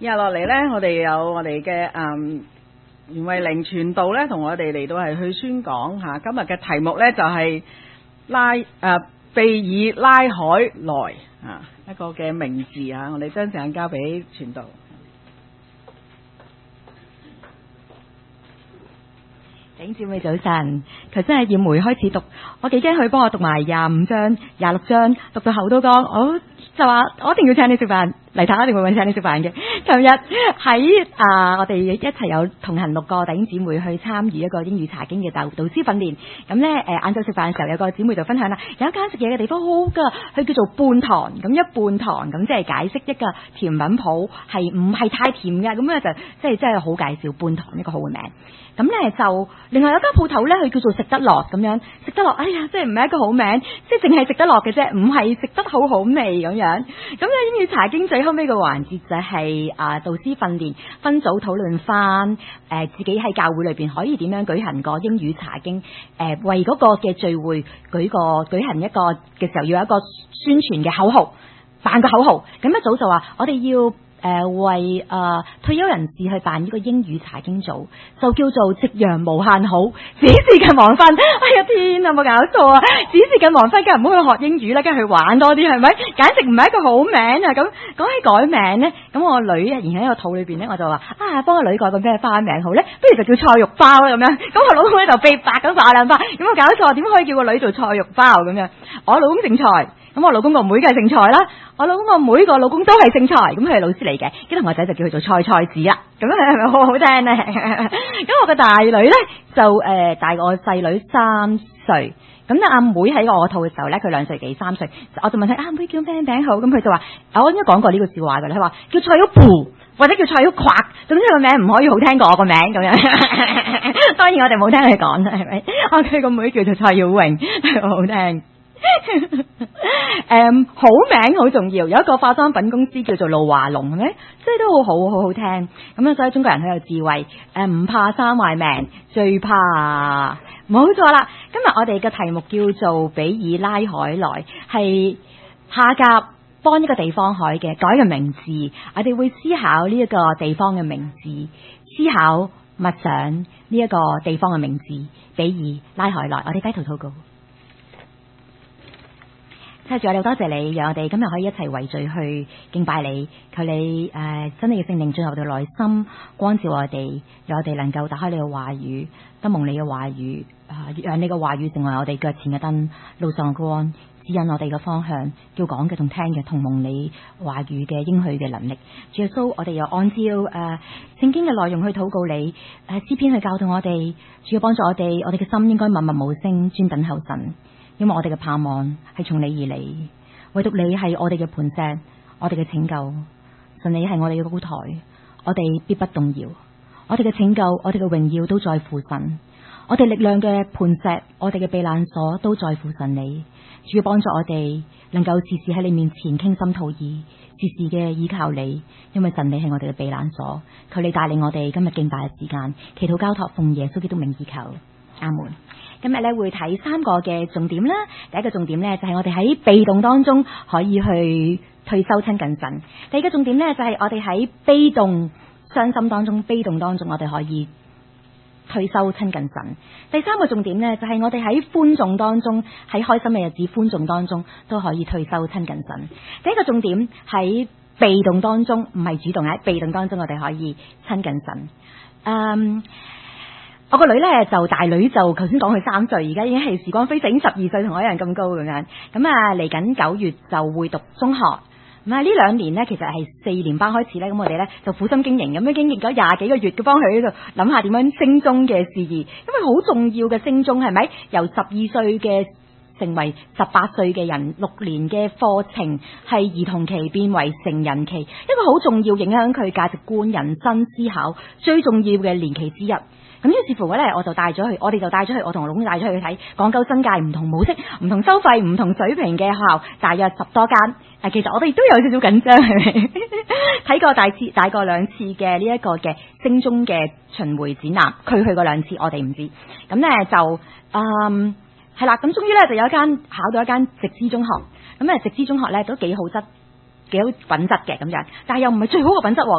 以下落嚟呢，我哋有我哋嘅袁慧玲傳道呢，同我哋嚟到係去宣講吓。今日嘅題目呢，就係庇以拉海來啊，一個嘅名字啊。我哋將時間交俾傳道。 弟兄姊妹早晨，頭先係葉梅開始讀，我幾驚佢幫我讀埋25章、26章，讀到口都乾，我就話我一定要請你食飯，黎太一定會請你食飯嘅。尋日喺我哋一齊有同行6個弟兄姊妹去參與一個英語查經嘅導師訓練，咁咧晏晝食飯嘅時候有個姊妹就分享啦，有一間食嘢嘅地方好好噶，佢叫做半糖，咁一半糖咁即係解釋一個甜品鋪係唔係太甜嘅，咁咧就即係好介紹半糖一個好嘅名。咁咧就另外有間鋪頭咧，佢叫做食得落咁樣，食得落，哎呀，即係唔係一個好名，即係淨係食得落嘅啫，唔係食得好好味咁樣。咁咧英語查經最後尾個環節就係導師訓練，分組討論翻自己喺教會裏邊可以點樣舉行個英語查經，為嗰個嘅聚會舉行一個嘅時候要有一個宣傳嘅口號，辦個口號。咁一組就話我哋要為退休人士去辦呢個英語查經組，就叫做夕陽無限好，指示近黃昏。哎呀天啊，冇搞錯啊！指示近黃昏，梗係唔好去學英語啦，梗係去玩多啲，係咪？簡直唔係一個好名啊！咁講起改名呢，咁我女仍然喺個肚裏邊呢，我就話幫個女改個咩花名好呢？不如就叫菜肉包啦咁樣。咁我老公咧就被白咁話兩巴，有冇搞錯？點可以叫個女做菜肉包咁樣？我老公姓蔡，咁我老公個妹梗係姓蔡啦。我老公個妹個老公都係姓蔡，咁佢係老師嚟嘅，跟住我仔就叫佢做菜菜子啦。咁係咪好好聽呢？咁我個大女呢，就大過我細女3歲，咁咧阿妹喺我肚嘅時候呢，佢2歲幾3歲，我就問佢阿妹叫咩名好，咁佢就話我應該講過呢個笑話噶啦，佢話叫蔡玉蒲或者叫蔡玉夸，總之個名唔可以好聽過我個名咁樣。當然我哋冇聽佢講啦，係咪？佢個妹叫做蔡耀榮，好好聽。好名好重要，有一個化妝品公司叫做露華濃，係咪？即係都好好聽。咁啊，所以中國人好有智慧。唔怕生壞命，最怕冇錯啦。今日我哋嘅題目叫做庇以拉海來，係下夾幫一個地方海嘅改個名字。我哋會思考呢一個地方嘅名字，思考默想呢一個地方嘅名字，庇以拉海來。我哋低頭禱告。謝主，我哋多謝你，讓我哋今日可以一齊圍聚去敬拜你，求你真理嘅聖靈進入我哋內心，光照我哋，讓我哋能夠打開你嘅話語，得蒙你嘅話語，讓你嘅話語成為我哋腳前嘅燈，路上嘅光，指引我哋嘅方向，叫講嘅同聽嘅同蒙你話語嘅應許嘅能力。主耶穌，我哋又按照聖經嘅內容去禱告你，詩篇去教導我哋，主要幫助我哋嘅心應該默默無聲，專等候神。因為我哋嘅盼望係從你而嚟，唯獨你係我哋嘅磐石，我哋嘅拯救。神，你係我哋嘅高台，我哋必不動搖。我哋嘅拯救，我哋嘅榮耀都在乎神。我哋力量嘅磐石，我哋嘅避難所都在乎神你。主要幫助我哋能夠時時喺你面前傾心吐意，時時嘅依靠你，因為神你係我哋嘅避難所。求你帶領我哋今日敬拜嘅時間，祈禱交託奉耶穌基督名義求，阿門。今日咧會睇3個嘅重點啦。第一個重點咧就係我哋喺被動當中可以去退休親近神。第二個重點咧就係我哋喺被動傷心當中、被動當中我哋可以退休親近神。第三個重點咧就係我哋喺歡頌當中、喺開心嘅日子歡頌當中都可以退休親近神。第一個重點喺被動當中，唔係主動，喺被動當中我哋可以親近神。我個女咧就大女就頭先講佢3歲，而家已經係時光飛逝，已經12歲，同我一樣咁高咁樣。咁嚟緊9月就會讀中學。咁呢2年呢，其實係4年班開始咧，咁我哋咧就苦心經營，咁樣經營咗20幾個月嘅，幫佢喺度諗下點樣升中嘅事宜，因為好重要嘅升中係咪？由12歲嘅成為18歲嘅人，6年嘅課程係兒童期變為成人期，一個好重要影響佢價值觀、人生思考最重要嘅年期之一。咁於是乎咧，我哋就帶咗去，我同我老公帶咗去睇廣州新界唔同模式、唔同收費、唔同水平嘅學校，大約10多間。其實我哋都有少少緊張，係咪？睇過大過2次嘅呢一個嘅升中嘅巡迴展覽，佢去過2次，我哋唔知。咁咧就係啦，咁終於咧就有一間考到一間直資中學。咁直資中學咧都幾好質。幾好品質嘅咁樣，但係又唔係最好嘅品質咁樣。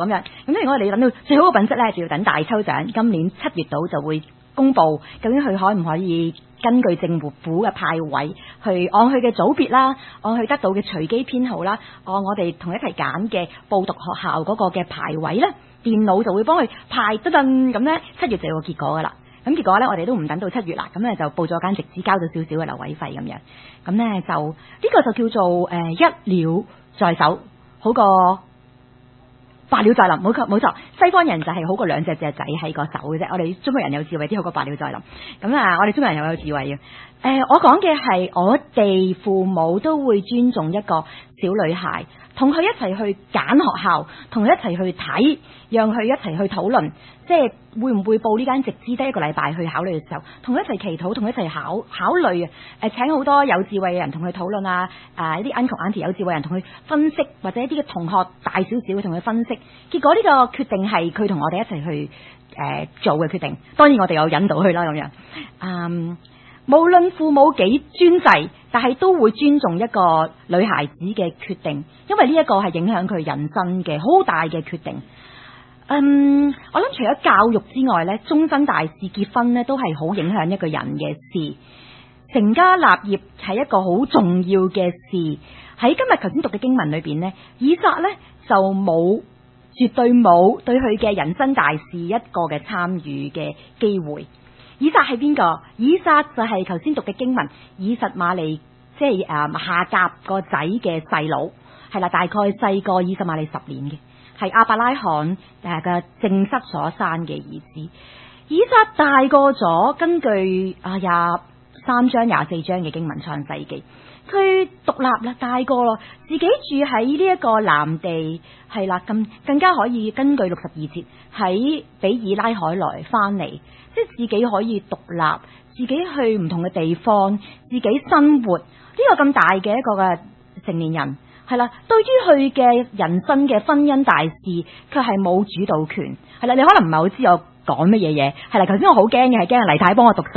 咁如果我哋等到最好嘅品質咧，就要等大抽獎，今年7月度就會公布究竟佢可唔可以根據政府嘅派位去按佢嘅組別啦，按佢得到嘅隨機編號啦，按我哋同一齊揀嘅報讀學校嗰個嘅排位咧，電腦就會幫佢排得咁咧，7月就有個結果噶啦。咁結果咧，我哋都唔等到7月啦，咁咧就報咗間直資，交咗少少嘅留位費咁樣。咁咧就呢個就叫做一了在手，好過百了在林。冇錯，西方人就係好過兩隻仔喺個手嘅啫。我哋中國人有智慧啲，好過百了在林。咁啊，我哋中國人又有智慧嘅。我講嘅係我哋父母都會尊重一個小女孩，同佢一齊去揀學校，同佢一齊去睇，讓佢一齊去討論，即係會唔會報呢間直資得1個禮拜去考慮嘅時候，同佢一齊祈禱，同佢一齊考慮啊！請好多有智慧嘅人同佢討論啊！一啲 uncle auntie 有智慧人同佢分析，或者一啲嘅同學大少少同佢分析，結果呢個決定係佢同我哋一齊去做嘅決定。當然我哋有引導佢啦，咁樣無論父母幾專制，但係都會尊重一個女孩子嘅決定，因為呢一個係影響佢人生嘅好大嘅決定。我諗除咗教育之外呢，終身大事結婚呢都係好影響一個人嘅事。成家立業係一個好重要嘅事。喺今日頭先讀嘅經文裏邊呢，以撒呢就絕對冇對佢嘅人生大事一個嘅參與嘅機會。以撒係邊個？以撒就係頭先讀嘅經文，以實瑪利，即係夏甲個仔嘅細佬，係啦，大概細過以實瑪利10年嘅，係亞伯拉罕嘅正室所生嘅兒子。以撒大個咗，根據23章24章嘅經文創世記，佢獨立啦，大個咯，自己住喺呢一個南地，係啦，更加可以根據62節喺比爾拉海來翻嚟。即係自己可以獨立，自己去唔同嘅地方，自己生活。呢個咁大嘅一個嘅成年人，係啦，對於佢嘅人生嘅婚姻大事，卻係冇主導權。係啦，你可能唔係好知我講乜嘢。係啦，頭先我好驚嘅，係驚黎太幫我讀晒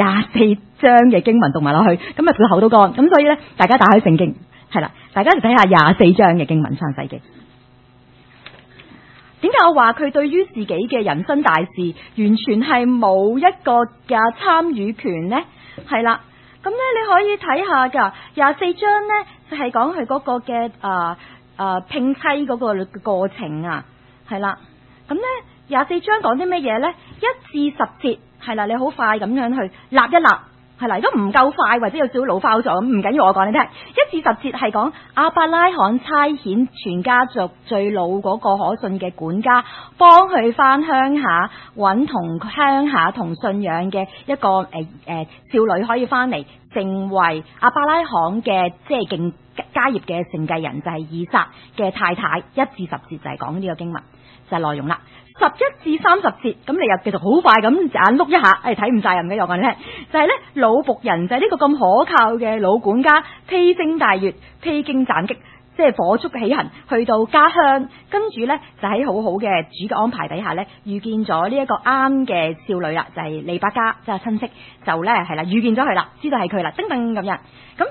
24章嘅經文讀埋落去，咁啊佢口都乾。咁所以咧，大家打開聖經，係啦，大家就睇下24章嘅經文創世記。點解我話佢對於自己嘅人生大事完全係冇一個嘅參與權呢？係啦，咁咧你可以睇下噶24章呢，就係講佢嗰個嘅聘妻嗰個過程啊，係啦，咁咧24章講啲乜嘢呢？1至10節係啦，你好快咁樣去立一立。係啦，如果唔夠快或者有少少老花咗咁，唔緊要，我講你聽。1至10節係講亞伯拉罕差遣全家族最老嗰個可信嘅管家，幫佢翻鄉下揾同鄉下同信仰嘅一個少女可以翻嚟，成為亞伯拉罕嘅即係家業嘅承繼人，就係以撒嘅太太。1至10節就係講呢個經文就係內容啦。11至30節，咁你又繼續好快咁眼碌一下，睇唔晒人嘅，我講你聽，就係咧老僕人就係呢個咁可靠嘅老管家，披星戴月、披荊斬棘，即係火速起行去到家鄉，跟住咧就喺好好嘅主嘅安排底下咧，遇見咗呢一個啱嘅少女啦，就係利百加即係親戚，就咧係啦遇見咗佢啦，知道係佢啦，叮叮咁樣。咁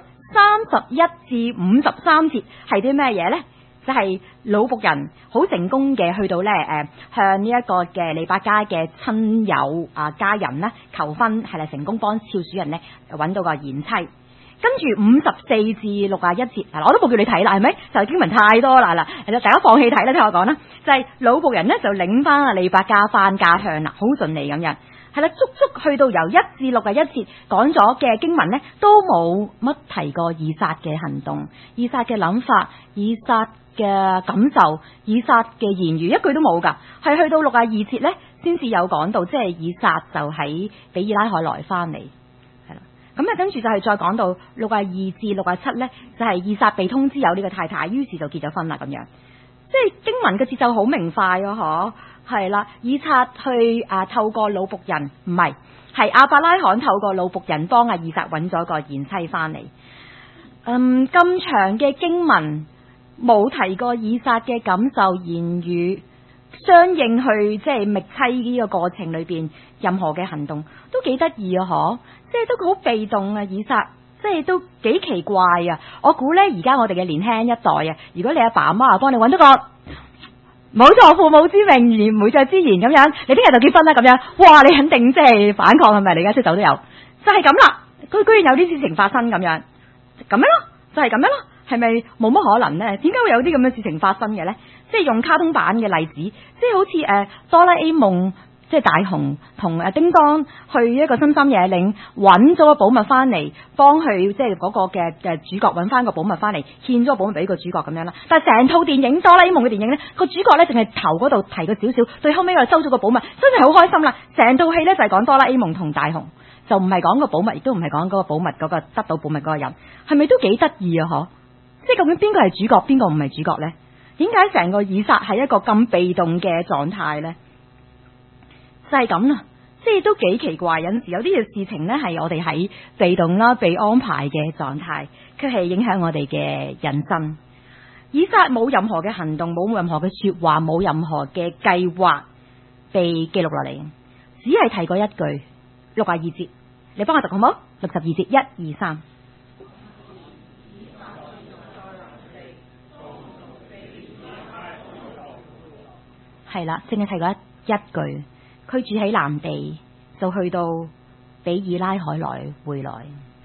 31至53節係啲咩嘢咧？就係老僕人好成功嘅去到咧向呢一個嘅利百加嘅親友家人咧求婚，係啦，成功幫少主人咧揾到個賢妻。跟住54至61節，我都冇叫你睇啦，係咪？就經文太多啦，大家放棄睇啦，聽我講啦。就係老僕人咧就領翻利百加翻家鄉啦，好順利咁樣。係啦，足足去到由1至61節講咗嘅經文咧，都冇乜提過以撒嘅行動、以撒嘅諗法、以撒嘅感受、以撒嘅言語，一句都冇噶。係去到62節咧，先至有講到，即係以撒就喺比爾拉海來翻嚟，係啦。咁啊，跟住就係再講到62至67咧，就係以撒被通知有呢個太太，於是就結咗婚啦咁樣。即係經文嘅節奏好明快嗬。係啦，以撒去透過老僕人，唔係亞伯拉罕透過老僕人幫以撒揾咗個賢妻翻嚟。咁長嘅經文冇提過以撒嘅感受、言語，相應去即係覓妻呢個過程裏邊任何嘅行動都幾得意啊！嗬，即係都好被動啊！以撒即係都幾奇怪啊！我估呢，而家我哋嘅年輕一代啊，如果你阿爸阿媽幫你揾到個冇錯，父母之命，而媒妁之言咁樣，你聽日就結婚啦咁樣，哇！你肯定即係反抗係咪？你而家出走都有，就係咁啦。佢居然有啲事情發生咁樣，咁樣咯，就係咁樣咯，係咪冇乜可能呢？點解會有啲咁嘅事情發生嘅呢？即係用卡通版嘅例子，即係好似哆啦 A 夢。即係大雄同叮當去一個深山野嶺揾咗個寶物翻嚟，幫佢即係嗰個嘅主角揾翻個寶物翻嚟，獻咗個寶物俾個主角咁樣啦。但係成套電影哆啦 A 夢嘅電影呢，個主角呢淨係頭嗰度提過少少，最後尾又收咗個寶物，真係好開心啦！成套戲呢就係講哆啦 A 夢同大雄，就唔係講個寶物，亦都唔係講嗰個寶物嗰個得到寶物嗰個人，係咪都幾得意啊？嗬！即係究竟邊個係主角，邊個唔係主角呢？點解成個以撒係一個咁被動嘅狀態呢？就係咁啦，即係都幾奇怪。有陣時有啲嘅事情呢，係我哋喺被動啦、被安排嘅狀態，佢係影響我哋嘅人生。以撒冇任何嘅行動，冇任何嘅說話，冇任何嘅計劃被記錄落嚟，只係提過一句62節，你幫我讀好冇？62節1、2、3，係啦，淨係提過一句。佢住喺南地，就去到比以拉海來回來。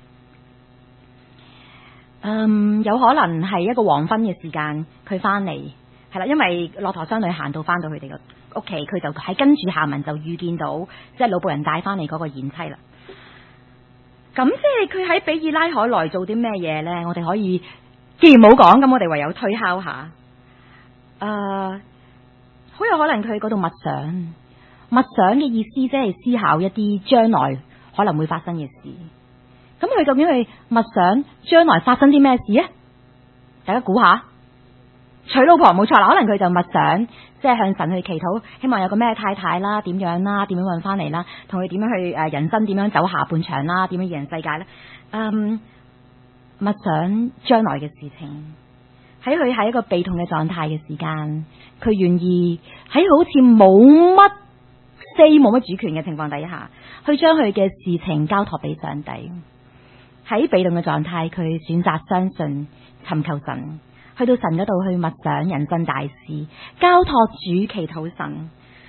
有可能係一個黃昏嘅時間，佢翻嚟係啦，因為駱駝商女行到翻到佢哋嘅屋企，佢就喺跟住下文就遇見到即係老僕人帶翻嚟嗰個賢妻啦。咁即係佢喺比以拉海來做啲咩嘢呢？我哋可以既然冇講，咁我哋唯有推敲下。好有可能佢喺嗰度默想。默想嘅意思即係思考一啲將來可能會發生嘅事。咁佢究竟係默想將來發生啲咩事啊？大家估下，娶老婆冇錯啦，可能佢就默想，即係向神去祈禱，希望有個咩太太啦，點樣啦，點樣搵翻嚟啦，同佢點樣去人生點樣走下半場啦，點樣二人世界咧？默想將來嘅事情，喺佢喺一個被動嘅狀態嘅時間，佢願意喺好似冇乜冇乜主權嘅情況底下，去將佢嘅事情交託俾上帝。喺被動嘅狀態，佢選擇相信、尋求神，去到神嗰度去默想人生大事，交託主，祈禱神。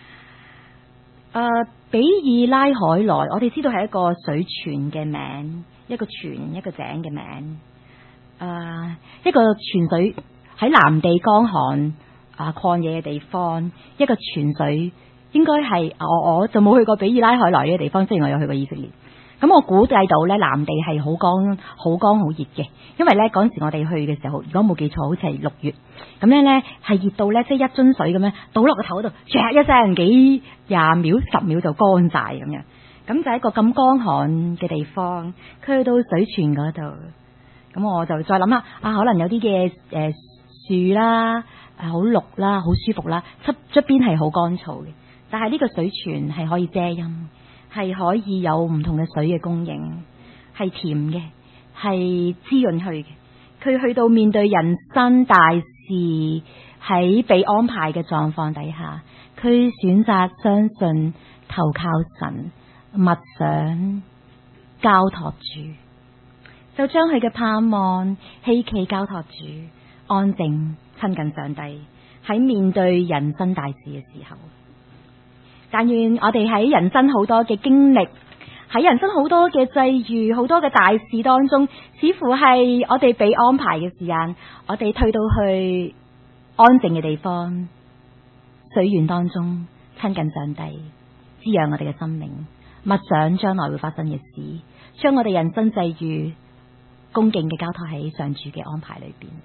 比以拉海來，我哋知道係一個水泉嘅名，一個泉、一個井嘅名。一個泉水喺南地乾旱曠野嘅地方，一個泉水。應該係我就冇去過比以拉海來嘅地方，雖然我有去過以色列。咁我估計到呢，南地係好乾好熱嘅，因為呢嗰陣時我哋去嘅時候，如果冇記錯，好似係6月。咁樣呢係熱到呢，即係一樽水咁樣倒落個頭度，唰一聲幾20秒10秒就乾晒咁樣。咁就係一個咁乾旱嘅地方，佢去到水泉嗰度，咁我就再諗下可能有啲嘅樹啦，好綠啦，好舒服啦，側邊係好乾燥嘅。但係呢個水泉係可以遮陰，係可以有唔同嘅水嘅供應，係甜嘅，係滋潤佢嘅。佢去到面對人生大事，喺被安排嘅狀況底下，佢選擇相信、投靠神、默想、交託主，就將佢嘅盼望、希冀交託主，安靜親近上帝。喺面對人生大事嘅時候。但願我哋喺人生好多嘅經歷，喺人生好多嘅際遇，好多嘅大事當中，似乎係我哋被安排嘅時間，我哋退到去安靜嘅地方，水源當中親近上帝，滋養我哋嘅生命，默想將來會發生嘅事，將我哋人生際遇恭敬嘅交託喺上主嘅安排裏邊。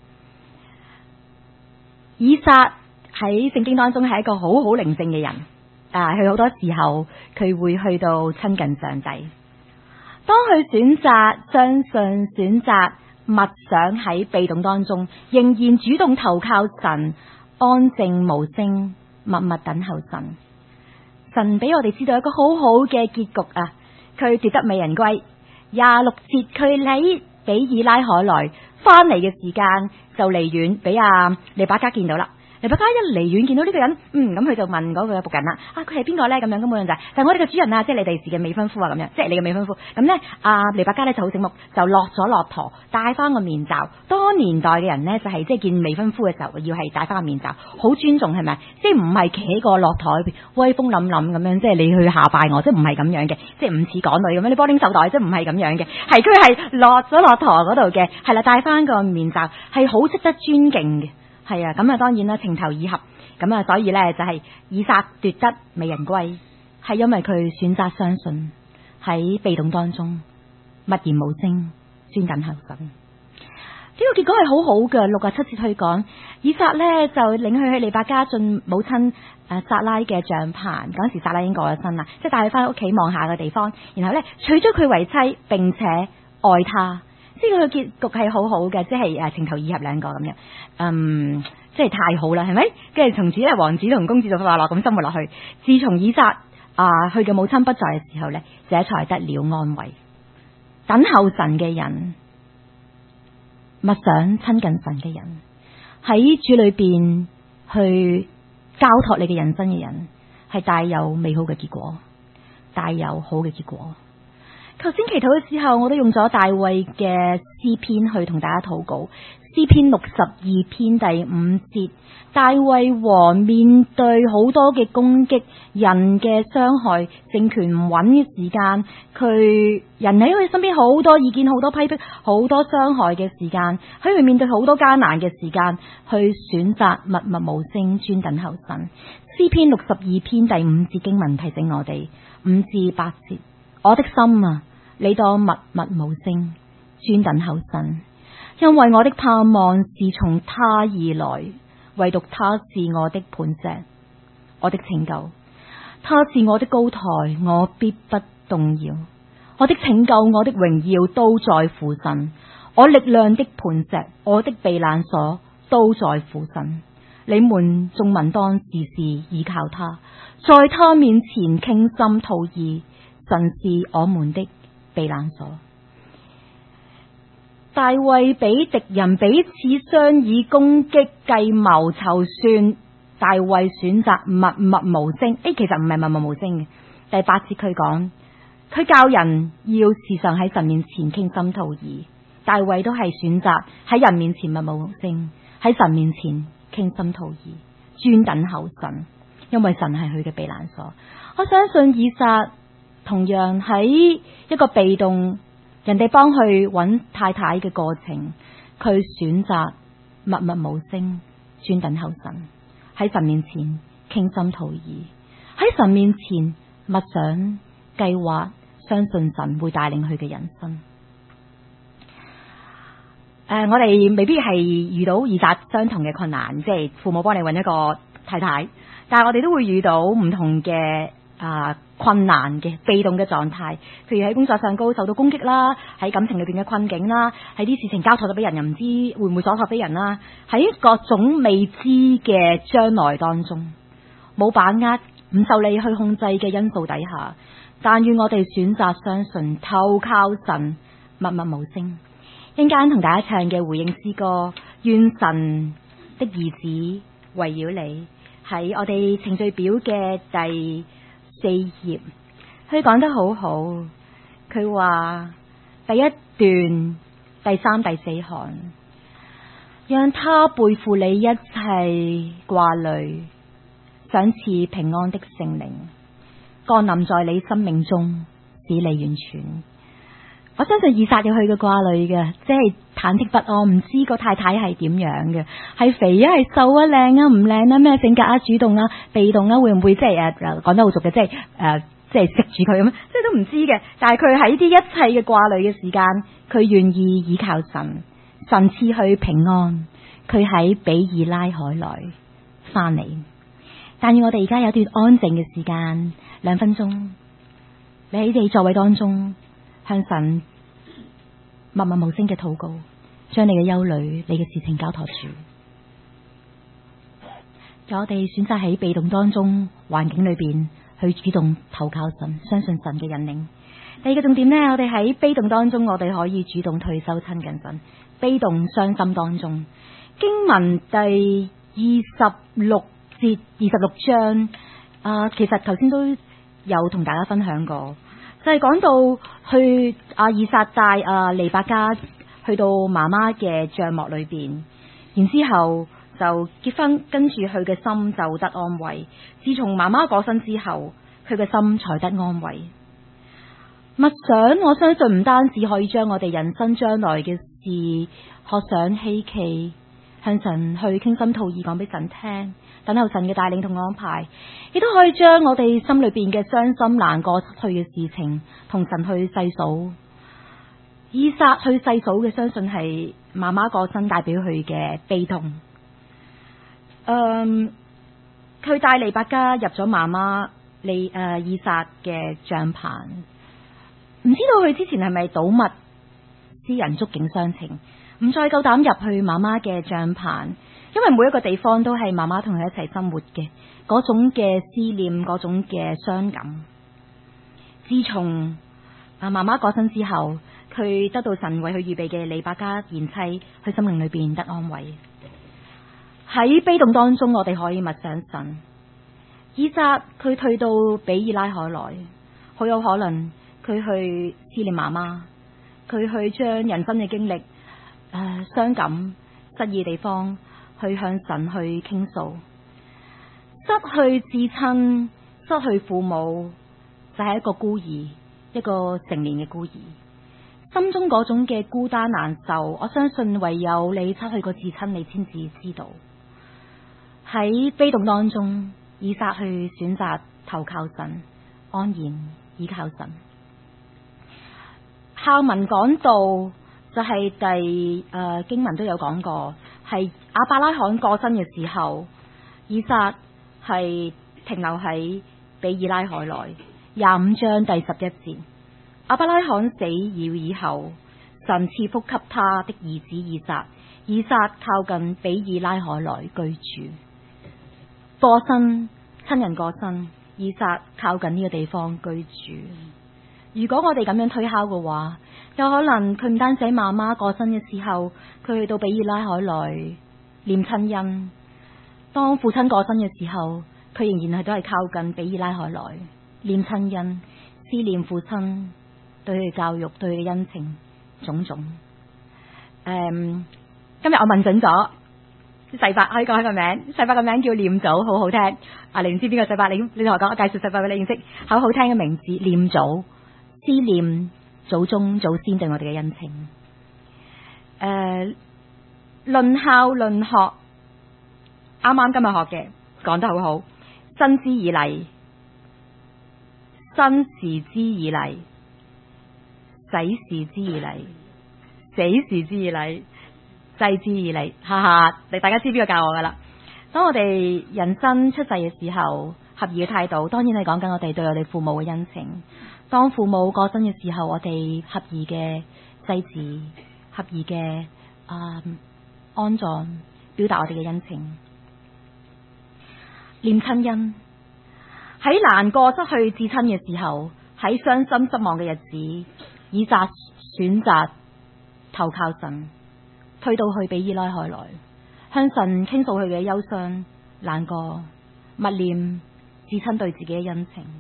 以撒喺聖經當中係一個好靈性嘅人。佢好多時候佢會去到親近上帝。當佢選擇相信、選擇默想喺被動當中，仍然主動投靠神，安靜無聲，默默等候神。神俾我哋知道一個好好嘅結局啊！佢奪得美人歸。26節佢喺比以拉海來翻嚟嘅時間就離遠，俾利百加見到啦。 黎伯家一離遠見到呢個人，咁佢就問嗰個僕人啦，佢係邊個咧？咁樣咁冇人就係我哋嘅主人啊，即係你哋時嘅未婚夫啊，咁樣即係你嘅未婚夫。咁咧，黎伯家咧就好醒目，就落咗駱駝，戴翻個面罩。當年代嘅人咧，就係即係見未婚夫嘅時候，要係戴翻個面罩，好尊重係咪？即係唔係企喺個駱駝裏邊威風凜凜咁樣，即係你去下拜我，即係唔係咁樣嘅，即係唔似港女咁樣，你幫拎手袋，即係唔係咁樣嘅，係佢係落咗駱駝嗰度嘅，係啦，戴翻個面罩，係好值得尊敬嘅。係啊，咁啊當然啦，情投意合，咁啊所以咧就係以撒奪得美人歸，係因為佢選擇相信，喺被動當中默然無聲，專等候神。呢個結果係好好嘅。67節去講，以撒咧就領佢去利百加進母親撒拉嘅帳棚，嗰時撒拉已經過咗身啦，即係帶佢翻屋企望下嘅地方，然後咧娶咗佢為妻，並且愛他。呢個結局係好好嘅，即係情投意合兩個咁樣，即係太好啦，係咪？跟住從此咧，王子同公主就快樂咁生活落去。自從以撒佢嘅母親不在嘅時候咧，這才得了安慰。等候神嘅人，默想親近神嘅人，喺主裏邊去交託你嘅人生嘅人，係帶有美好嘅結果，帶有好嘅結果。頭先祈禱嘅時候，我都用咗大衛嘅詩篇去同大家禱告。詩篇62篇第5節，大衛王面對好多嘅攻擊、人嘅傷害、政權唔穩嘅時間，人喺佢身邊好多意見、好多批評、好多傷害嘅時間，喺佢面對好多艱難嘅時間，去選擇默默無聲，專等候神。詩篇62篇第5節經文提醒我哋5至8節，我的心啊，你當默默無聲，專等候神，因為我的盼望是從他而來，唯獨他是我的磐石，我的拯救，他是我的高台，我必不動搖。我的拯救，我的榮耀都在乎神，我力量的磐石，我的避難所都在乎神。你們眾民當時時倚靠他，在他面前傾心吐意，神是我們的避難所。大衛俾敵人彼此相以攻擊、計謀籌算，大衛選擇默默無聲。其實唔係默默無聲嘅。第8節佢講，佢教人要時常喺神面前傾心吐意。大衛都係選擇喺人面前默默無聲，喺神面前傾心吐意，專等候神，因為神係佢嘅避難所。我相信以撒同樣喺一個被動，人哋幫佢揾太太嘅過程，佢選擇默默無聲，專等候神，喺神面前傾心吐意，喺神面前默想計劃，相信神會帶領佢嘅人生。我哋未必係遇到以撒相同嘅困難，即係父母幫你揾一個太太，但係我哋都會遇到唔同嘅困難嘅被動嘅狀態，譬如喺工作上高受到攻擊啦，喺感情裏邊嘅困境啦，喺啲事情交託咗俾人又唔知會唔會所託非人啦，喺各種未知嘅將來當中，冇把握、唔受你去控制嘅因素底下，但願我哋選擇相信、投靠神，默默無聲。一陣間同大家唱嘅回應詩歌，願神的兒子圍繞你，喺我哋程序表嘅第4頁，佢講得好好。佢話第一段第3、第4行，讓他背負你一切掛慮，賞賜平安的聖靈降臨在你生命中，使你完全。我相信以撒有佢嘅掛慮嘅，即係忐忑不安，唔知個太太係點樣嘅，係肥啊，係瘦啊，靚啊，唔靚啊，咩性格啊，主動啊，被動啊，會唔會即係講得好俗嘅，即係食住佢咁，即係都唔知嘅。但係佢喺啲一切嘅掛慮嘅時間，佢願意倚靠神，神賜去平安，佢喺比爾拉海來翻嚟。但願我哋而家有段安靜嘅時間，2分鐘，你喺你座位當中向神默默無聲嘅禱告，將你嘅憂慮、你嘅事情交託住。我哋選擇喺被動當中環境裏邊去主動投靠神，相信神嘅引領。第二個重點呢，我哋喺被動當中，我哋可以主動退休親近神。被動傷心當中，經文第 26節、26章。其實頭先都有同大家分享過，就係講到去以撒帶利百加去到媽媽嘅帳幕裏邊，然之後就結婚，跟住佢嘅心就得安慰。自從媽媽過身之後，佢嘅心才得安慰。默想，我相信唔單止可以將我哋人生將來嘅事學想希冀，向神去傾心吐意講俾神聽，等候神嘅帶領同安排，亦都可以將我哋心裏邊嘅傷心難過失去嘅事情同神去細數。以撒去細數嘅，相信係媽媽過身帶俾佢嘅悲痛。佢帶利百加入咗媽媽以撒嘅帳棚，唔知道佢之前係咪睹物思人觸景傷情，唔再夠膽入去媽媽嘅帳棚，因為每一個地方都係媽媽同佢一齊生活嘅，嗰種嘅思念，嗰種嘅傷感。自從媽媽過身之後，佢得到神為佢預備嘅利百加賢妻，佢心靈裏邊得安慰。喺悲痛當中，我哋可以默想神。以撒佢退到比爾拉海來，好有可能佢去思念媽媽，佢去將人生嘅經歷、傷感、失意嘅地方，去向神去傾訴。失去至親、失去父母，就係一個孤兒，一個成年嘅孤兒，心中嗰種嘅孤單難受，我相信唯有你失去過至親，你先至知道。喺悲痛當中，以撒去選擇投靠神，安然倚靠神。下文講到就係經文都有講過，係亞伯拉罕過身嘅時候，以撒係停留喺比爾拉海內。25章第11節，亞伯拉罕死了以後，神賜福給他的兒子以撒，以撒靠近比爾拉海內居住。過身，親人過身，以撒靠近呢個地方居住。如果我哋咁樣推敲嘅話，有可能佢唔單止喺媽媽過身嘅時候，佢去到比爾拉海內念親恩；當父親過身嘅時候，佢仍然係都係靠近比爾拉海內念親恩，思念父親對佢嘅教育、對佢嘅恩情種種。今日我問準咗。細伯可以講佢個名，細伯個名叫念祖，好好聽。你唔知邊個細伯？你同我講，我介紹細伯俾你認識，好好聽嘅名字念祖，思念祖宗祖先對我哋嘅恩情。論孝論學，啱啱今日學嘅講得好好。生之以禮，生時之以禮，死時之以禮，死時之以禮，祭之以禮，哈哈！大家知邊個教我噶啦？當我哋人生出世嘅時候，合宜嘅態度，當然係講緊我哋對我哋父母嘅恩情。當父母過身嘅時候，我哋合宜嘅祭祀，合宜嘅安葬，表達我哋嘅恩情。念親恩，喺難過失去至親嘅時候，喺傷心失望嘅日子，以撒選擇投靠神。退到去比爾拉海來，向神傾訴佢嘅憂傷、難過、默念至親對自己嘅恩情。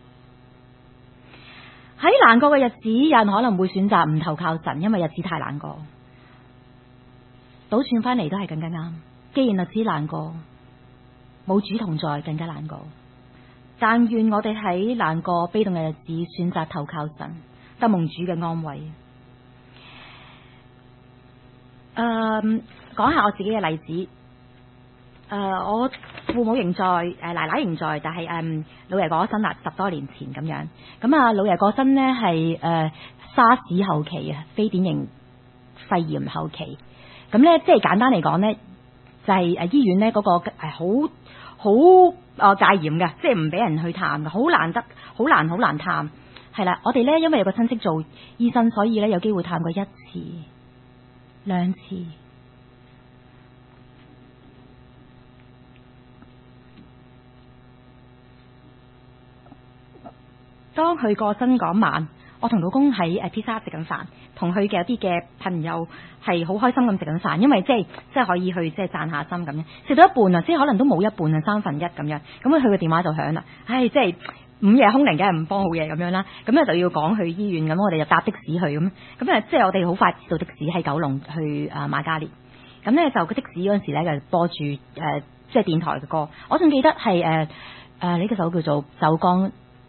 喺難過嘅日子，有人可能會選擇唔投靠神，因為日子太難過。倒轉翻嚟都係更加啱。既然日子難過，冇主同在更加難過。但願我哋喺難過悲痛嘅日子選擇投靠神，得蒙主嘅安慰。講下我自己嘅例子。我父母仍在，奶奶仍在，但係老爺過咗身啦，10多年前咁樣。咁老爺過身呢係沙士後期啊，非典型肺炎後期。咁呢，即係簡單嚟講呢，就係醫院呢嗰個係好戒嚴嘅，即係唔俾人去探嘅，好難探。係啦，我哋呢因為有個親戚做醫生，所以呢有機會探過1次。2次，當佢過身嗰晚， 我同老公喺披薩食緊飯，同佢嘅一啲嘅朋友係好開心咁食緊飯，因為即係可以去即係散下心咁樣。食到一半啊，即係可能都冇一半啊，1/3咁樣。咁佢個電話就響啦，唉，即係午夜凶鈴，梗係唔幫好嘢咁樣啦。咁咧就要趕去醫院，咁我哋就搭的士去咁。咁啊，即係我哋好快知道的士喺九龍去瑪嘉烈。咁咧就個的士嗰陣時咧就播住即係電台嘅歌，我仲記得係呢個首叫做《酒江》，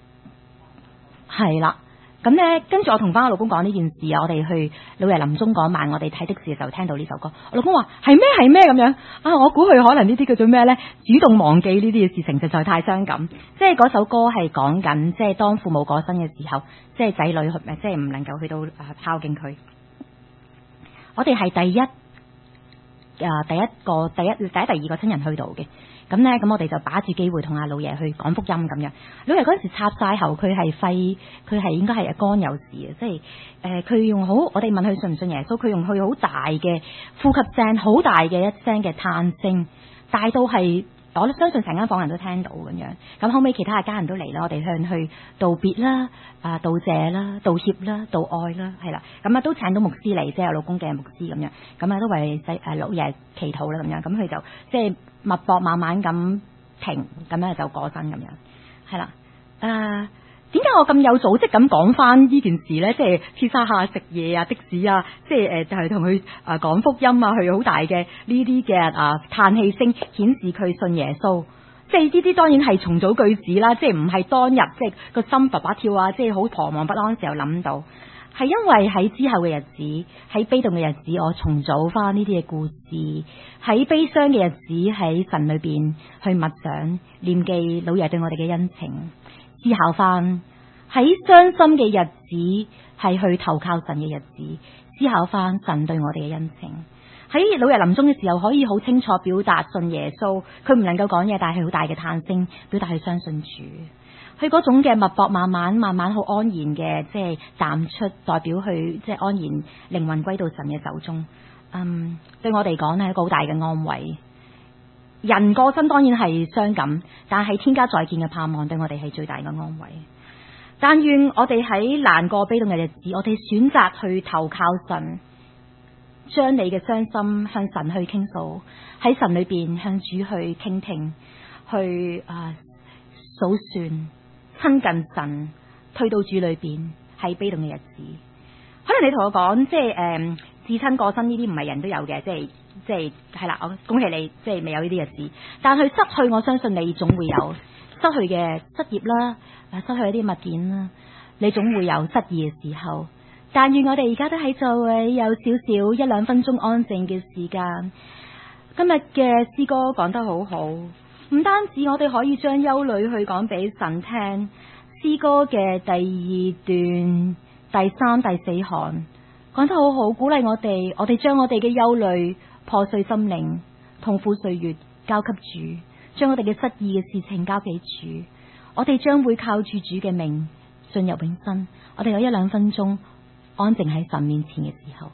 係啦。咁咧，跟住我同翻我老公講呢件事啊，我哋去老爺臨終嗰晚，我哋睇的士嘅時候聽到呢首歌，我老公話係咩咁樣啊？我估佢可能呢啲叫做咩咧？主動忘記呢啲嘅事情實在太傷感。即係嗰首歌係講緊，即係當父母過身嘅時候，即係仔女即係唔能夠去到孝敬佢。我哋係第一、第二個親人去到嘅。咁咧，咁我哋就把住機會同阿老爺去講福音咁樣。老爺嗰陣時插晒喉，佢係肺，佢係應該係肝有事啊！即係佢用好，我哋問佢信唔信耶穌，佢用佢好大嘅呼吸聲，好大嘅一聲嘅嘆聲，大到係我相信成間房人都聽到咁樣。咁後尾其他嘅家人都嚟啦，我哋向佢道別啦、道謝啦、道歉啦、道愛啦，係啦。咁都請到牧師嚟，即係我老公嘅牧師咁樣。咁都為老爺祈禱啦咁樣。咁佢就即係脈搏慢慢咁停，咁樣就過身咁樣，係啦。點解我咁有組織咁講翻呢件事咧？即係披薩下食嘢啊，的士啊，即係就係同佢講福音啊，佢好大嘅呢啲嘅嘆氣聲，顯示佢信耶穌。即係呢啲當然係重組句子啦，即係唔係當日即係個心叭叭跳啊，即係好彷徨不安時候諗到。係因為喺之後嘅日子，喺悲痛嘅日子，我重組翻呢啲嘅故事；喺悲傷嘅日子，喺神裏邊去默想、念記老爺對我哋嘅恩情，思考翻；喺傷心嘅日子，係去投靠神嘅日子，思考翻神對我哋嘅恩情。喺老爺臨終嘅時候，可以好清楚表達信耶穌，佢唔能夠講嘢，但係好大嘅嘆聲，表達佢相信主。佢嗰種嘅脈搏慢慢好安然嘅，即係淡出，代表佢即係安然靈魂歸到神嘅手中。對我哋講係一個好大嘅安慰。人過身當然係傷感，但係天家再見嘅盼望對我哋係最大嘅安慰。但願我哋喺難過悲痛嘅日子，我哋選擇去投靠神，將你嘅傷心向神去傾訴，喺神裏邊向主去傾聽，去數算。親近神，退到主裏邊，喺悲痛嘅日子。可能你同我講，即係至親過身呢啲唔係人都有嘅，即係係啦。我恭喜你，即係未有呢啲日子。但係失去，我相信你總會有失去嘅失業啦，失去一啲物件啦，你總會有失意嘅時候。但願我哋而家都喺座位有少少1-2分鐘安靜嘅時間。今日嘅詩歌講得好好。唔單止我哋可以將憂慮去講俾神聽，詩歌嘅第2段第3、第4行講得好好，鼓勵我哋將我哋嘅憂慮、破碎心靈、痛苦歲月交給主，將我哋嘅失意嘅事情交俾主，我哋將會靠住主嘅名進入永生。我哋有1-2分鐘安靜喺神面前嘅時候。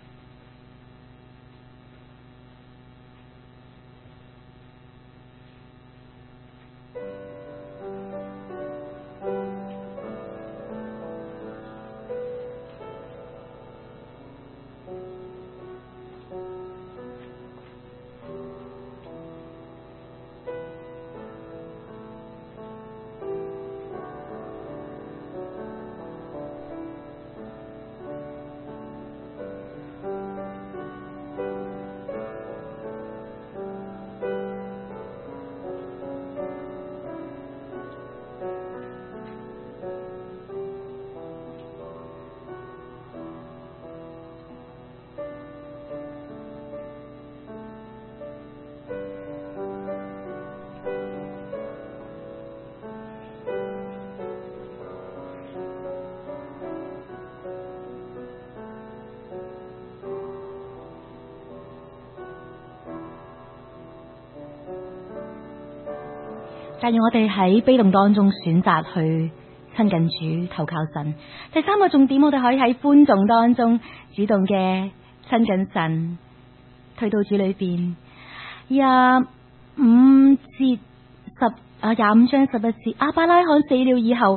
但願我哋喺悲痛當中選擇去親近主，投靠神。第3個重點，我哋可以喺歡頌當中主動嘅親近神，退到主裏邊。25章11節，亞伯拉罕死了以後，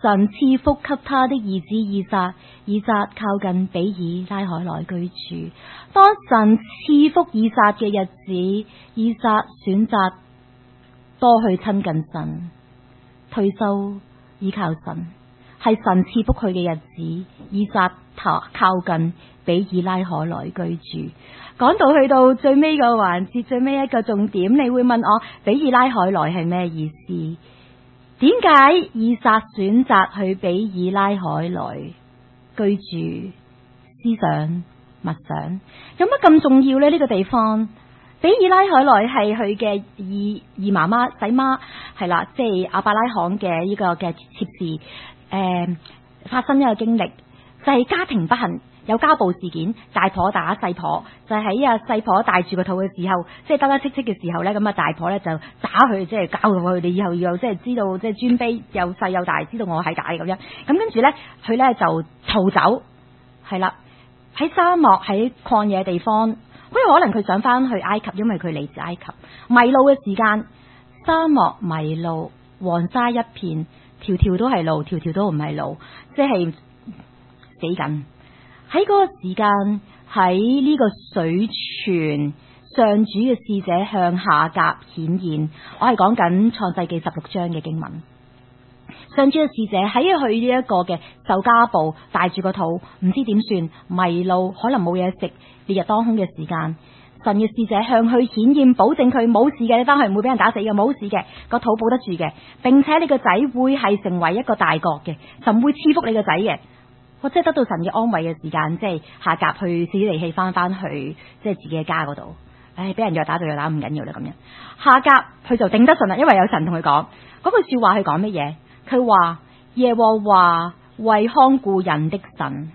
神賜福給他的兒子以撒，以撒靠近比爾拉海來居住。當神賜福以撒嘅日子，以撒選擇多去親近神，退休依靠神，係神賜福佢嘅日子。以撒靠近比爾拉海來居住。講到去到最尾個環節，最尾一個重點，你會問我比爾拉海來係咩意思？點解以撒選擇去比爾拉海來居住？思想默想，有乜咁重要呢？呢個地方，比爾拉海來係佢嘅二媽媽仔媽，係啦，即係亞伯拉罕嘅呢個嘅妾侍，發生一個經歷，就係家庭不幸。有家暴事件，大婆打細婆，就喺細婆帶住個肚嘅時候，即係得得戚戚嘅時候咧，咁大婆咧就打佢，即係教導佢哋以後要即係知道即係尊卑又細又大，知道我係大咁樣。咁跟住咧，佢咧就逃走，係啦，喺沙漠喺曠野地方，好有可能佢想翻去埃及，因為佢嚟自埃及。迷路嘅時間，沙漠迷路，黃沙一片，條條都係路，條條都唔係路，即係死緊。喺嗰個時間，喺呢個水泉，上主嘅使者向夏甲顯現。我係講緊創世記16章嘅經文。上主嘅使者喺佢呢一個嘅受家暴，帶住個肚，唔知點算，迷路，可能冇嘢食，烈日當空嘅時間，神嘅使者向佢顯現，保證佢冇事嘅，你翻去唔會俾人打死嘅，冇事嘅，個肚保得住嘅，並且你個仔會係成為一個大國嘅，神會賜福你個仔嘅。我即係得到神嘅安慰嘅時間，即係夏甲去死離氣翻去，即係自己嘅家嗰度。俾人約打就約打，唔緊要啦咁樣。夏甲佢就頂得順啦，因為有神同佢講嗰句說話，佢講乜嘢？佢話耶和華為看顧人的神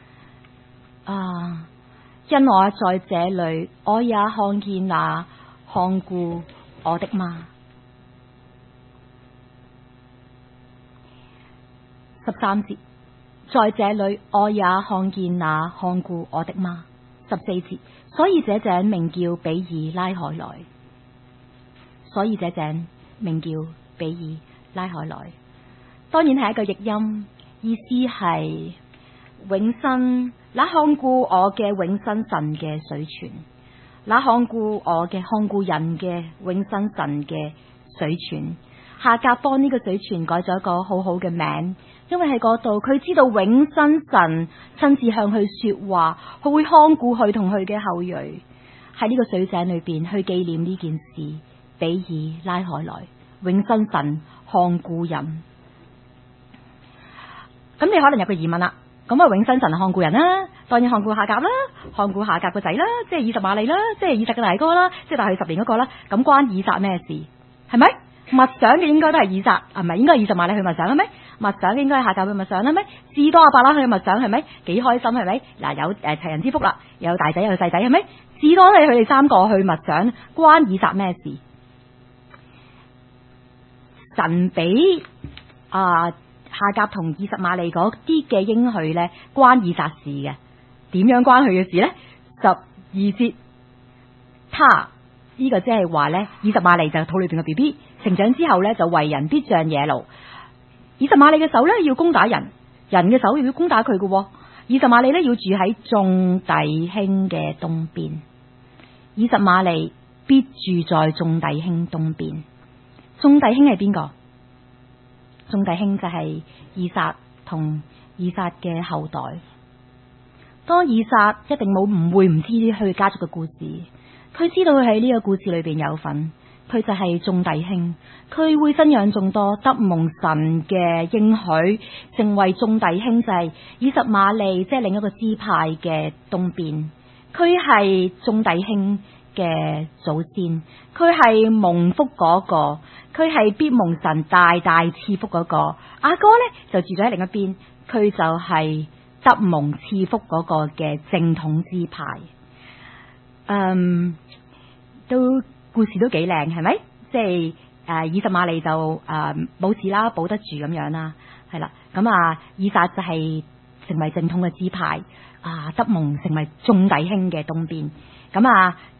啊，因我在這裏，我也看見那看顧我的嗎？13節。在這裏，我也看見那看顧我的嗎？14節，所以這井名叫比爾拉海來。所以這井名叫比爾拉海來。當然係一個譯音，意思係永生，那看顧我嘅永生神嘅水泉，那看顧我嘅看顧人嘅永生神嘅水泉。夏甲幫呢個水泉改咗一個好好嘅名，因為喺嗰度佢知道永生神親自向佢說話，佢會看顧佢同佢嘅後裔。喺呢個水井裏邊去紀念呢件事，比爾拉海來，永生神看顧人。咁你可能有個疑問啦，咁永生神看顧人啦，當然看顧夏甲啦，看顧夏甲個仔啦，即係以實瑪利啦，即係以撒嘅大哥啦，即係大佢10年嗰個啦，咁關以撒咩事？係咪？默想嘅應該都係以撒，係咪？應該係以實瑪利去默想啦咩？默想嘅應該係夏甲去默想啦咩？至多亞伯拉去默想係咪？幾開心係咪？嗱，有齊人之福啦，有大仔有細仔係咪？至多係佢哋3個去默想，關以撒咩事？神俾夏甲同以實瑪利嗰啲嘅應許咧，關以撒事嘅。點樣關佢嘅事咧？12節，他呢個即係話咧，以實瑪利就肚裏邊嘅 BB 成長之後咧，就為人必像野驢。以實瑪利嘅手咧要攻打人，人嘅手又要攻打佢嘅。以實瑪利咧要住喺眾弟兄嘅東邊，以實瑪利必住在眾弟兄東邊。眾弟兄係邊個？眾弟兄就係以撒同以撒嘅後代。當以撒一定冇唔會唔知佢家族嘅故事，佢知道佢喺呢個故事裏邊有份，佢就係眾弟兄，佢會生養眾多，得蒙神嘅應許，成為眾弟兄，就係以實瑪利，即係另一個支派嘅東邊，佢係眾弟兄嘅祖先，佢係蒙福嗰個，佢係必蒙神大大賜福嗰個。阿哥呢就住咗喺另一邊，佢就係得蒙賜福嗰個嘅正統支派。都故事都幾靚，係咪？即係以實瑪利就冇事啦，保得住咁樣啦，係啦。咁以撒就係成為正統嘅支派，得蒙成為眾弟兄嘅東邊。咁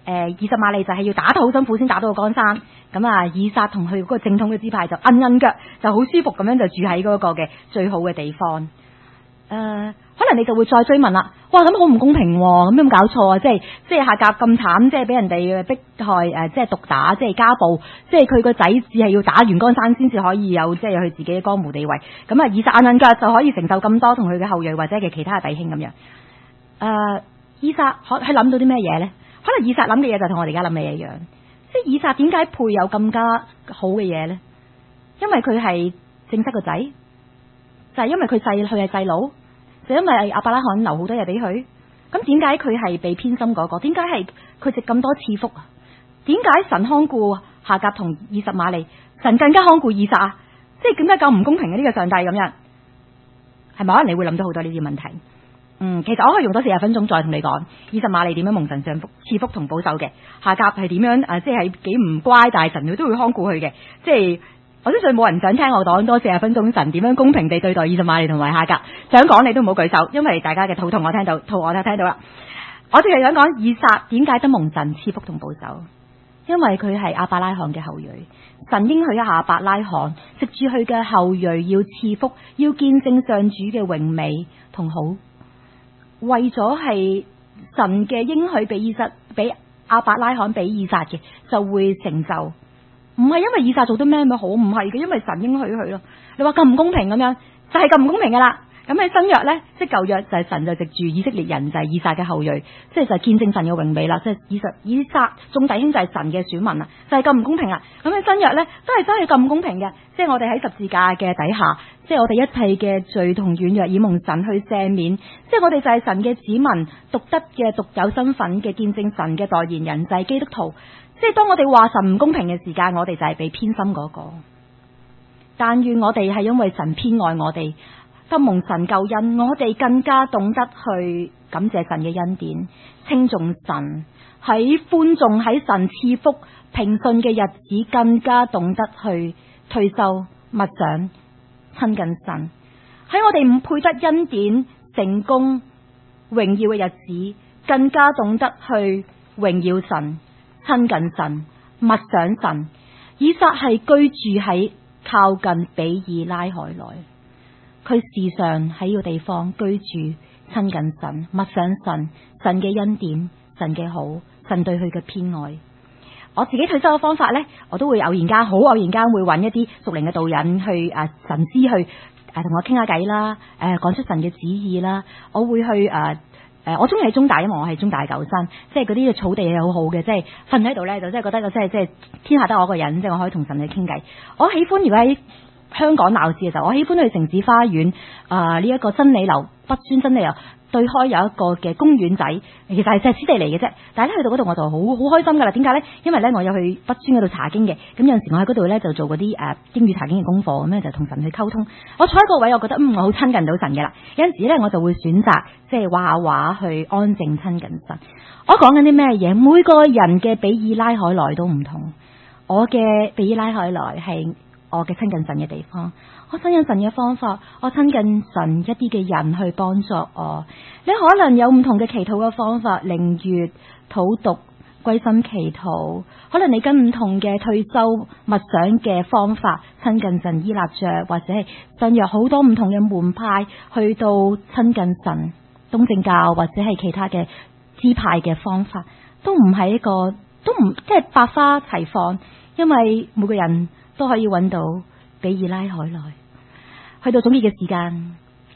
以實瑪利就係要打得好辛苦先打到個江山。咁啊，以撒同佢嗰個正統嘅支派就摁腳，就好舒服咁樣就住喺嗰個嘅最好嘅地方。可能你就會再追問啦，哇，咁好唔公平喎，咁有冇搞錯啊？即係夏甲咁慘，即係俾人哋迫害，即係毒打，即係家暴，即係佢個仔只係要打完江山先至可以有即係有佢自己嘅江湖地位。咁啊，以撒摁腳就可以承受咁多，同佢嘅後裔或者嘅其他嘅弟兄咁樣。以撒佢諗到啲咩嘢呢？可能以撒諗嘅嘢就同我哋而家諗嘅一樣，即係以撒點解配有咁加好嘅嘢呢？因為佢係正室個仔，就係因為佢係細佬。就因為亞伯拉罕留好多嘢俾佢，咁點解佢係被偏心嗰個？點解係佢值咁多賜福啊？點解神看顧夏甲同以實瑪利，神更加看顧以撒啊？即係點解咁唔公平嘅呢個上帝咁樣？係咪可能你會諗到好多呢啲問題？其實我可以用多40分鐘再同你講以實瑪利點樣蒙神上福賜福同保守嘅，夏甲係點樣即係幾唔乖，但係神佢都會看顧佢嘅，即係。我相信冇人想聽我講多40分鐘神點樣公平地對待以實瑪利同埋夏甲，想講你都唔好舉手，因為大家嘅肚我聽到，肚我都聽到啦。我淨係想講以撒點解得蒙神賜福同保守，因為佢係亞伯拉罕嘅後裔，神應許亞伯拉罕藉住佢嘅後裔要賜福，要見證上主嘅榮美同好，為咗係神嘅應許俾亞伯拉罕俾以撒嘅就會成就。唔係因為以撒做得咩好，唔係嘅，因為神應許佢咯。你話咁唔公平咁樣，就係咁唔公平噶啦。咁喺新約呢，即係舊約就係神就藉住以色列人就係以撒嘅後裔，即係就係見證神嘅榮美啦。即係以撒眾弟兄就係神嘅選民啊，就係咁唔公平啊。咁喺新約呢，都係真係咁唔公平嘅。即係我哋喺十字架嘅底下，即係我哋一切嘅罪同軟弱已蒙神去赦免。即係我哋就係神嘅子民，獨得嘅獨有身份嘅見證神嘅代言人就係基督徒。即係當我哋話神唔公平嘅時間，我哋就係被偏心嗰個。但願我哋係因為神偏愛我哋，得蒙神救恩，我哋更加懂得去感謝神嘅恩典，稱頌神，喺歡頌喺神賜福平順嘅日子，更加懂得去退休默想親近神。喺我哋唔配得恩典成功榮耀嘅日子，更加懂得去榮耀神。親近神，默想神。以撒係居住喺靠近比爾拉海內，佢時常喺呢個地方居住，親近神，默想神，神嘅恩典，神嘅好，神對佢嘅偏愛。我自己退休嘅方法呢，我都會好偶然間會揾一啲屬靈嘅導引去神師去同我傾下偈啦，講出神嘅旨意啦。我會去我中意喺中大，因為我係中大舊生，即係嗰啲草地係好好嘅，即係瞓喺度咧就真係覺得即係天下得我一個人，即係我可以同神去傾偈。我喜歡如果喺香港鬧市嘅時候，我喜歡去城市花園呢一個真理樓北村真理樓對開有一個嘅公園仔，其實係石屎地嚟嘅啫。但係咧去到嗰度我就好開心噶啦。點解咧？因為咧我有去北村嗰度查經嘅，咁有陣時我喺嗰度咧就做嗰啲英語查經嘅功課，咁咧就同神去溝通。我坐喺個位，我覺得我好親近到神嘅啦。有陣時咧我就會選擇即係畫下畫去安靜親近神。我講緊啲咩嘢？每個人嘅比爾拉海內都唔同。我嘅比爾拉海內係我嘅親近神嘅地方，我親近神嘅方法，我親近神一啲嘅人去幫助我。你可能有唔同嘅祈禱嘅方法，靈閱、禱讀、歸心祈禱，可能你跟唔同嘅退休默想嘅方法親近神，依立着或者係進入好多唔同嘅門派去到親近神，東正教或者係其他嘅支派嘅方法，都唔係一個，都唔即係百花齊放，因為每個人都可以揾到比爾拉海內。去到總結嘅時間，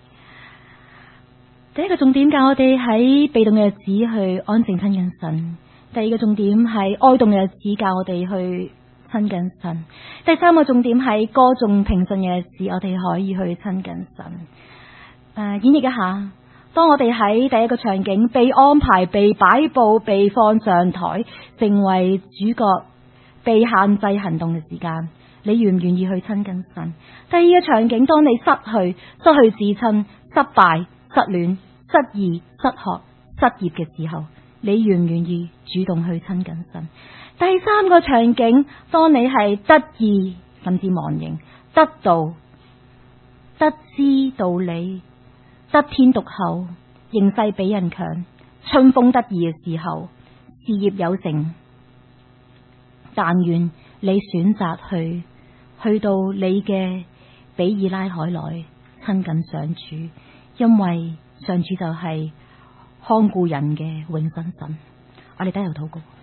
第一個重點教我哋喺被動嘅日子去安靜親近神，第二個重點係哀慟嘅日子教我哋去親近神，第三個重點係歌頌平順嘅日子我哋可以去親近神。演繹一下，當我哋喺第一個場景被安排、被擺佈、被放上台，成為主角、被限制行動嘅時間，你願唔願意去親近神？第二個場景，當你失去至親、失敗、失戀、失意、失學、失業嘅時候，你願唔願意主動去親近神？第三個場景，當你係得意甚至忘形、得道、得知道理、得天獨厚、形勢比人強、春風得意嘅時候， 事業有成，但願你選擇去到你嘅比爾拉海內親近上主，因為上主就係看顧人嘅永生神。我哋低頭禱告。